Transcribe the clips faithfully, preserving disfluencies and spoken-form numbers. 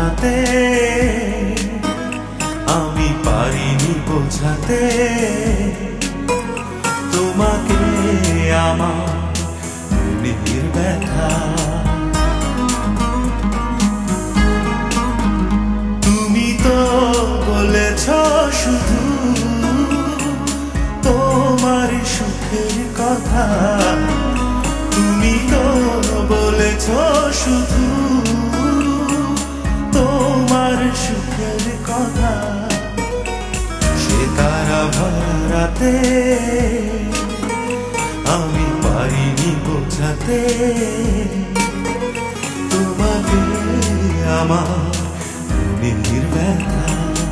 রাতে আমি পারিনি বোঝাতে তোমাকে আমার মনের ব্যথা। তুমি তো বলেছ শুধু তোমার সুখের কথা, তুমি তো বলেছ শুধু তোমার সুখের কথা। সে তারা ভরাতে আমি পারিনি বোঝাতে তোমাকে আমার মনের ব্যথা।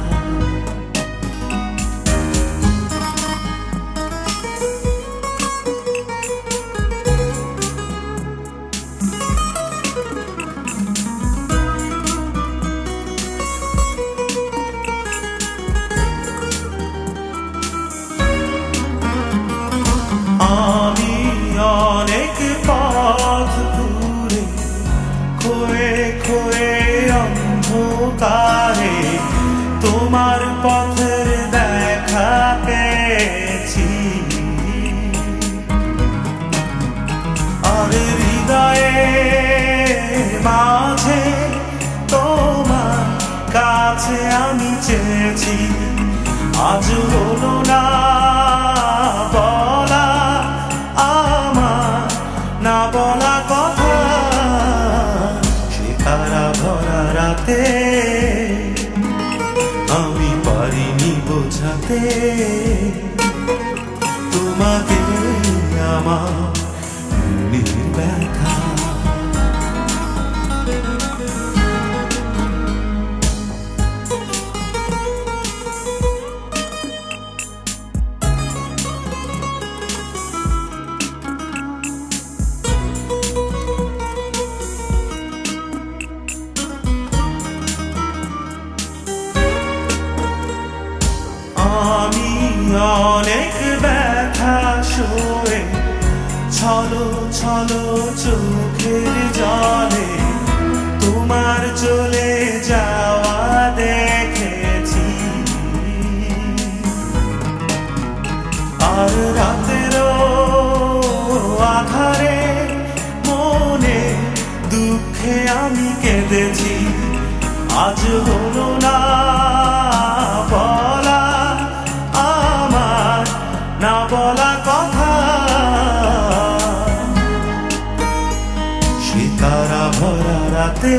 আমি অনেক পথ ঘুরে খোয়ে খোয়ে অন্ধকারে তোমার পথের দেখা পেয়েছি। আর হৃদয়ে মাঝে তোমার কাছে আমি চেয়েছি, আজ হলো না বলা আমার না বলা কথা। সে তারা ভরা রাতে আমি পারিনি বোঝাতে তোমাকে আমার মনের ব্যথা। আমি অনেক ব্যথা সয়ে ছলো ছলো চোখের জলে তোমার চলে যাওয়া দেখেছি। আর রাতেরও আধারে মনে দুঃখে আমি কেঁদেছি, আজ হলো না বলা আমার না বলা কথা। সে তারা ভরা রাতে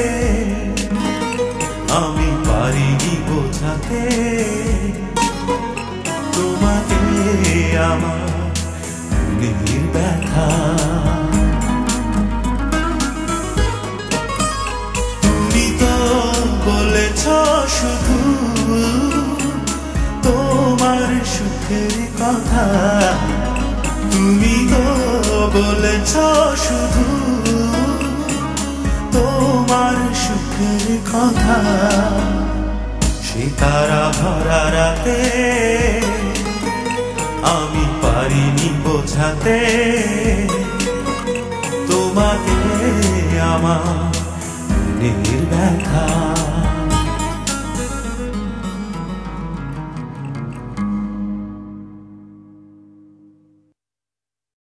আমি পারিনি বোঝাতে তোমাকে আমার মনের ব্যথা। তুমি তো বলেছ শুধু তোমার সুখের কথা, তুমি তো বলেছ শুধু তোমার সুখের কথা। সে তারা ভরা রাতে আমি পারিনি বোঝাতে তোমাকে আমার মনের ব্যথা।